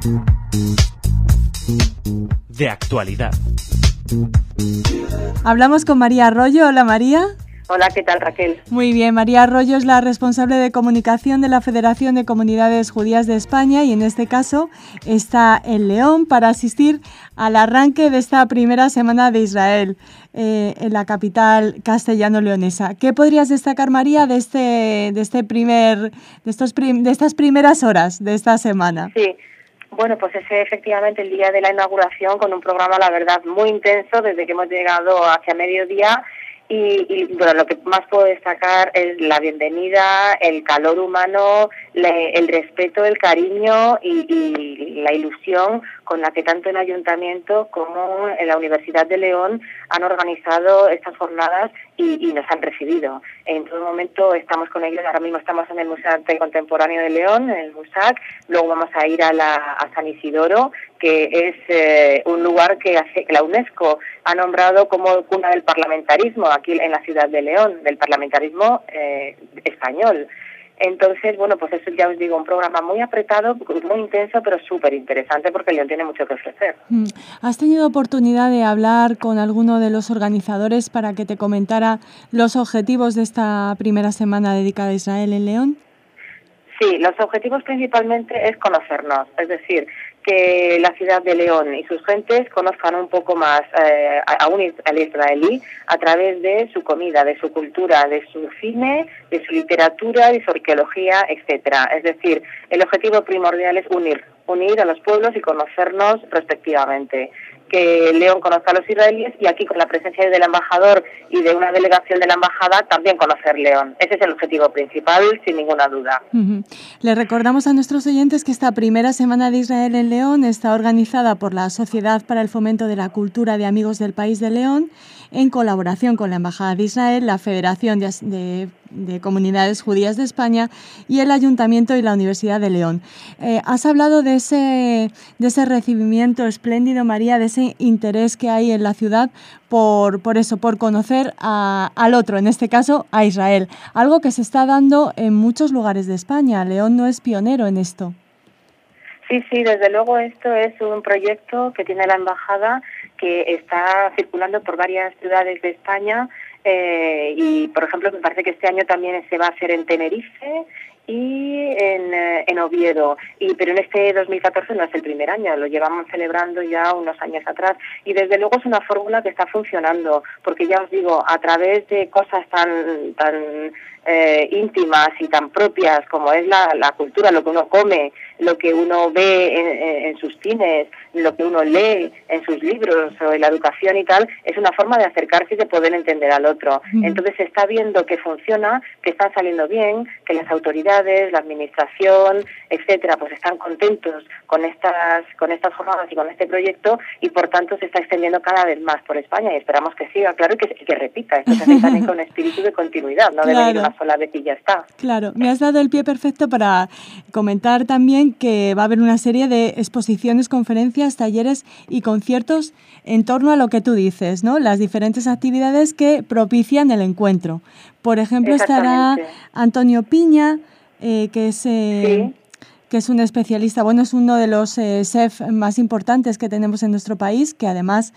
De actualidad. Hablamos con María Arroyo. Hola, María. Hola, ¿qué tal, Raquel? Muy bien, María Arroyo es la responsable de comunicación de la Federación de Comunidades Judías de España y en este caso está en León para asistir al arranque de esta primera semana de Israel en la capital castellano-leonesa. ¿Qué podrías destacar, María, de estas primeras horas de esta semana? Sí. Bueno, pues es efectivamente el día de la inauguración con un programa, la verdad, muy intenso desde que hemos llegado hacia mediodía y bueno, lo que más puedo destacar es la bienvenida, el calor humano, el respeto, el cariño y la ilusión con la que tanto el Ayuntamiento como en la Universidad de León han organizado estas jornadas y nos han recibido. En todo momento estamos con ellos, ahora mismo estamos en el Museo de Arte Contemporáneo de León, en el MUSAC, luego vamos a ir a San Isidoro, que es un lugar que la UNESCO ha nombrado como cuna del parlamentarismo aquí en la ciudad de León, del parlamentarismo español. Entonces, bueno, pues eso ya os digo, un programa muy apretado, muy intenso, pero súper interesante porque León tiene mucho que ofrecer. ¿Has tenido oportunidad de hablar con alguno de los organizadores para que te comentara los objetivos de esta primera semana dedicada a Israel en León? Sí, los objetivos principalmente es conocernos, es decir, que la ciudad de León y sus gentes conozcan un poco más al israelí a través de su comida, de su cultura, de su cine, de su literatura, de su arqueología, etcétera. Es decir, el objetivo primordial es unir a los pueblos y conocernos respectivamente. Que León conozca a los israelíes y aquí con la presencia del embajador y de una delegación de la embajada también conocer León. Ese es el objetivo principal, sin ninguna duda. Le recordamos a nuestros oyentes que esta primera semana de Israel en León está organizada por la Sociedad para el Fomento de la Cultura de Amigos del País de León en colaboración con la Embajada de Israel, la Federación de Comunidades Judías de España y el Ayuntamiento y la Universidad de León. Has hablado de ese recibimiento espléndido, María, de ese interés que hay en la ciudad por conocer al otro, en este caso a Israel, algo que se está dando en muchos lugares de España. León no es pionero en esto. Sí, desde luego esto es un proyecto que tiene la Embajada que está circulando por varias ciudades de España y, por ejemplo, me parece que este año también se va a hacer en Tenerife y en Oviedo, pero en este 2014 no es el primer año, lo llevamos celebrando ya unos años atrás y desde luego es una fórmula que está funcionando porque ya os digo, a través de cosas tan íntimas y tan propias como es la cultura, lo que uno come, lo que uno ve en sus cines, lo que uno lee en sus libros o en la educación y tal, es una forma de acercarse y de poder entender al otro. Entonces se está viendo que funciona, que están saliendo bien, que las autoridades, la administración, etcétera, pues están contentos con estas jornadas y con este proyecto y por tanto se está extendiendo cada vez más por España y esperamos que siga, claro, y que repita. Esto se hace también con espíritu de continuidad, no debe ir una sola vez y ya está. Claro, me has dado el pie perfecto para comentar también que va a haber una serie de exposiciones, conferencias, talleres y conciertos en torno a lo que tú dices, ¿no? Las diferentes actividades que propician el encuentro. Por ejemplo, estará Antonio Piña, que es un especialista, es uno de los chefs más importantes que tenemos en nuestro país, que además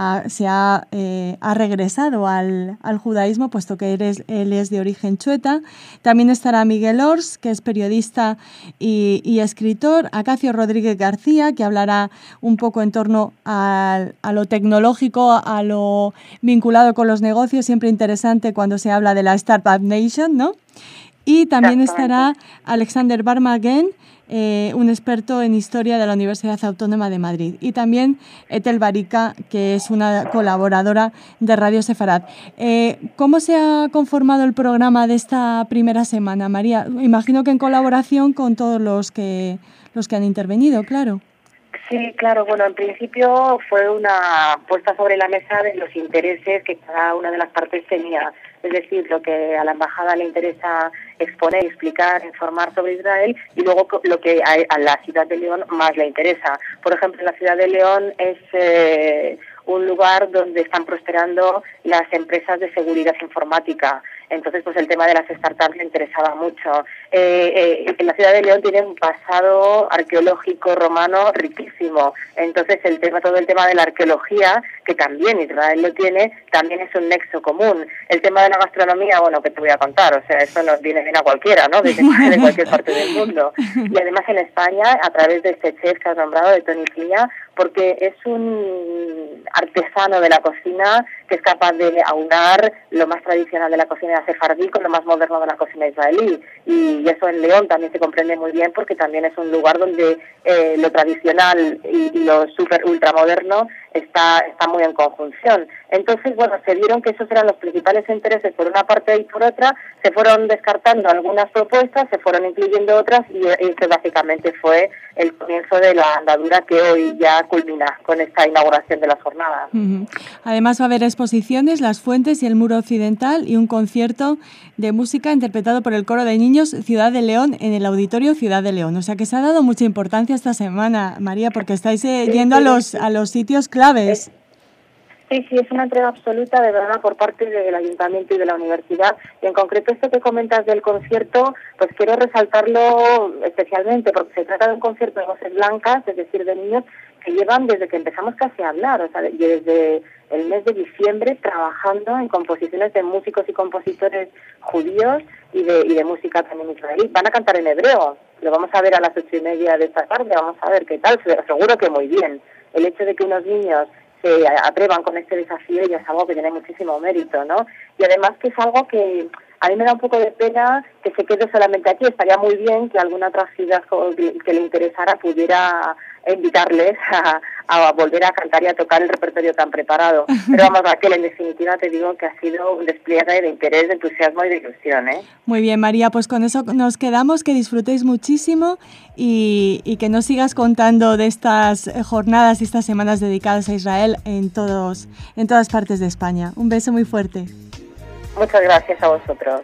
ha regresado al judaísmo, puesto que él es de origen chueta. También estará Miguel Ors, que es periodista y escritor, Acacio Rodríguez García, que hablará un poco en torno a lo tecnológico, a lo vinculado con los negocios, siempre interesante cuando se habla de la Startup Nation, ¿no? Y también estará Alexander Barmaguen, un experto en historia de la Universidad Autónoma de Madrid. Y también Etel Barika, que es una colaboradora de Radio Sefarad. ¿Cómo se ha conformado el programa de esta primera semana, María? Imagino que en colaboración con todos los que han intervenido, claro. Sí, claro. Bueno, en principio fue una puesta sobre la mesa de los intereses que cada una de las partes tenía. Es decir, lo que a la embajada le interesa exponer, explicar, informar sobre Israel y luego lo que a la ciudad de León más le interesa. Por ejemplo, la ciudad de León es un lugar donde están prosperando las empresas de seguridad informática. Entonces, pues el tema de las startups le interesaba mucho. La ciudad de León tiene un pasado arqueológico romano riquísimo. Entonces, todo el tema de la arqueología, que también Israel lo tiene, también es un nexo común. El tema de la gastronomía, bueno, que te voy a contar, o sea, eso nos viene bien a cualquiera, ¿no? De cualquier parte del mundo. Y además en España, a través de este chef que has nombrado, de Toni Piña, porque es un artesano de la cocina que es capaz de aunar lo más tradicional de la cocina sefardí con lo más moderno de la cocina israelí. Y eso en León también se comprende muy bien, porque también es un lugar donde lo tradicional y lo súper ultramoderno está muy en conjunción. Entonces, bueno, se vieron que esos eran los principales intereses por una parte y por otra, se fueron descartando algunas propuestas, se fueron incluyendo otras, y ese básicamente fue el comienzo de la andadura que hoy ya culmina con esta inauguración de las jornadas. Además va a haber exposiciones, Las Fuentes y el Muro Occidental, y un concierto de música interpretado por el Coro de Niños Ciudad de León en el Auditorio Ciudad de León. O sea que se ha dado mucha importancia esta semana, María, porque estáis yendo a los sitios claves. Sí, es una entrega absoluta, de verdad, por parte del Ayuntamiento y de la Universidad. Y en concreto esto que comentas del concierto, pues quiero resaltarlo especialmente, porque se trata de un concierto de voces blancas, es decir, de niños que llevan desde que empezamos casi a hablar, o sea, desde el mes de diciembre, trabajando en composiciones de músicos y compositores judíos y de música también israelí. Van a cantar en hebreo, lo vamos a ver a las 8:30 de esta tarde, vamos a ver qué tal, seguro que muy bien. El hecho de que unos niños se atrevan con este desafío ya es algo que tiene muchísimo mérito, ¿no? Y además que es algo que a mí me da un poco de pena que se quede solamente aquí. Estaría muy bien que alguna otra ciudad que le interesara pudiera invitarles a volver a cantar y a tocar el repertorio tan preparado. Pero vamos, Raquel, en definitiva te digo que ha sido un despliegue de interés, de entusiasmo y de ilusión, ¿eh? Muy bien, María, pues con eso nos quedamos, que disfrutéis muchísimo y que nos sigas contando de estas jornadas y estas semanas dedicadas a Israel en todas partes de España. Un beso muy fuerte. Muchas gracias a vosotros.